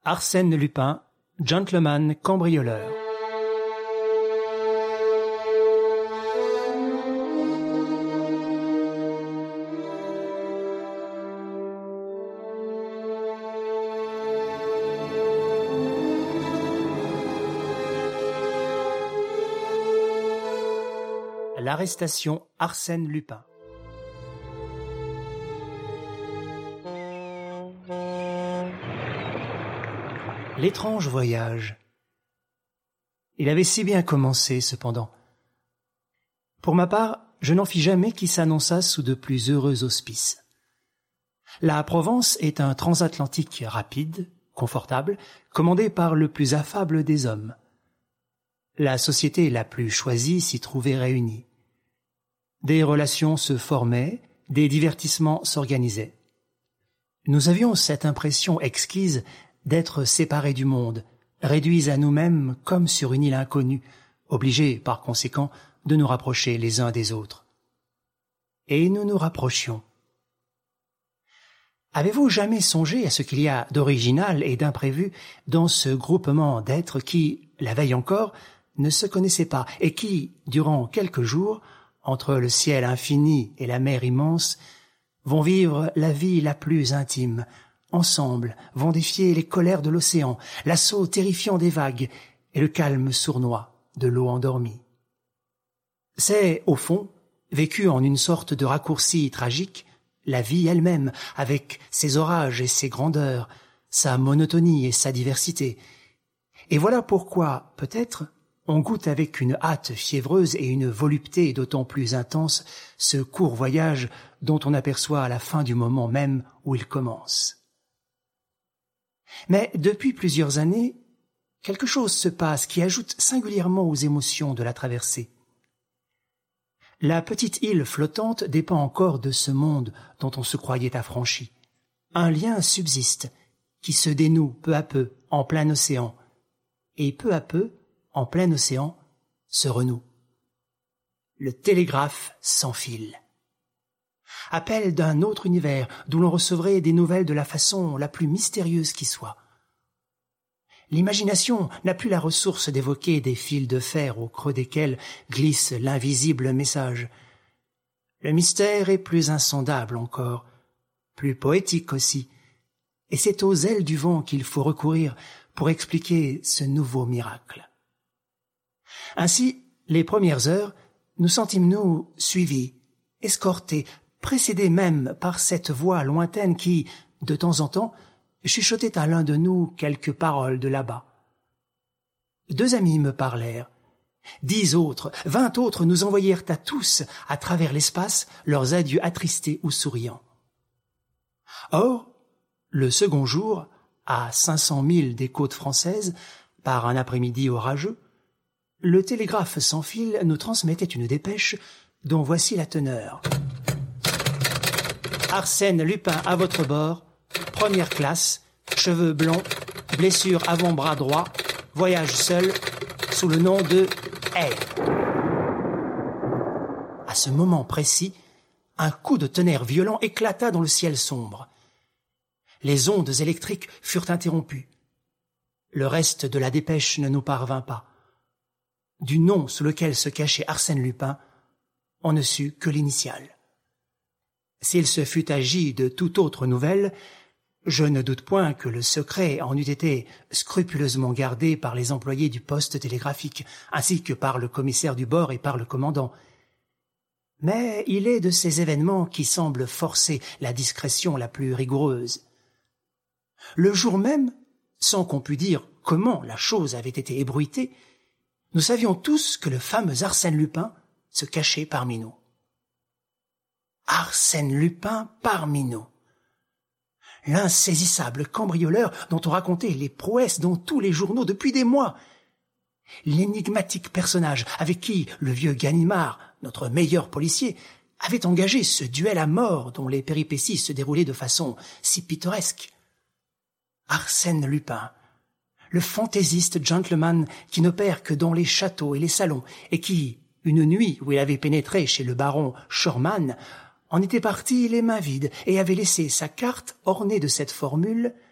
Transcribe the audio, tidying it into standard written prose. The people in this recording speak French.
Arsène Lupin, gentleman cambrioleur. L'arrestation Arsène Lupin. L'étrange voyage. Il avait si bien commencé, cependant. Pour ma part, je n'en fis jamais qui s'annonça sous de plus heureux auspices. La Provence est un transatlantique rapide, confortable, commandé par le plus affable des hommes. La société la plus choisie s'y trouvait réunie. Des relations se formaient, des divertissements s'organisaient. Nous avions cette impression exquise d'être séparés du monde, réduits à nous-mêmes comme sur une île inconnue, obligés par conséquent de nous rapprocher les uns des autres. Et nous nous rapprochions. Avez-vous jamais songé à ce qu'il y a d'original et d'imprévu dans ce groupement d'êtres qui, la veille encore, ne se connaissaient pas et qui, durant quelques jours, entre le ciel infini et la mer immense, vont vivre la vie la plus intime, ensemble, vont défier les colères de l'océan, l'assaut terrifiant des vagues et le calme sournois de l'eau endormie. C'est, au fond, vécu en une sorte de raccourci tragique, la vie elle-même, avec ses orages et ses grandeurs, sa monotonie et sa diversité. Et voilà pourquoi, peut-être, on goûte avec une hâte fiévreuse et une volupté d'autant plus intense ce court voyage dont on aperçoit à la fin du moment même où il commence. Mais depuis plusieurs années, quelque chose se passe qui ajoute singulièrement aux émotions de la traversée. La petite île flottante dépend encore de ce monde dont on se croyait affranchi. Un lien subsiste qui se dénoue peu à peu en plein océan, et peu à peu, en plein océan, se renoue. Le télégraphe sans fil. Appel d'un autre univers d'où l'on recevrait des nouvelles de la façon la plus mystérieuse qui soit. L'imagination n'a plus la ressource d'évoquer des fils de fer au creux desquels glisse l'invisible message. Le mystère est plus insondable encore, plus poétique aussi, et c'est aux ailes du vent qu'il faut recourir pour expliquer ce nouveau miracle. Ainsi, les premières heures, nous sentîmes-nous suivis, escortés, précédés même par cette voix lointaine qui, de temps en temps, chuchotait à l'un de nous quelques paroles de là-bas. 2 amis me parlèrent. 10 autres, 20 autres nous envoyèrent à tous, à travers l'espace, leurs adieux attristés ou souriants. Or, le second jour, à 500 milles des côtes françaises, par un après-midi orageux, le télégraphe sans fil nous transmettait une dépêche dont voici la teneur. Arsène Lupin à votre bord, première classe, cheveux blonds, blessure avant-bras droit, voyage seul, sous le nom de R. À ce moment précis, un coup de tonnerre violent éclata dans le ciel sombre. Les ondes électriques furent interrompues. Le reste de la dépêche ne nous parvint pas. Du nom sous lequel se cachait Arsène Lupin, on ne sut que l'initiale. S'il se fût agi de toute autre nouvelle, je ne doute point que le secret en eût été scrupuleusement gardé par les employés du poste télégraphique, ainsi que par le commissaire du bord et par le commandant. Mais il est de ces événements qui semblent forcer la discrétion la plus rigoureuse. Le jour même, sans qu'on pût dire comment la chose avait été ébruitée, nous savions tous que le fameux Arsène Lupin se cachait parmi nous. Arsène Lupin parmi nous. L'insaisissable cambrioleur dont on racontait les prouesses dans tous les journaux depuis des mois. L'énigmatique personnage avec qui le vieux Ganimard, notre meilleur policier, avait engagé ce duel à mort dont les péripéties se déroulaient de façon si pittoresque. Arsène Lupin, le fantaisiste gentleman qui n'opère que dans les châteaux et les salons, et qui, une nuit où il avait pénétré chez le baron Schormann, en était parti les mains vides et avait laissé sa carte ornée de cette formule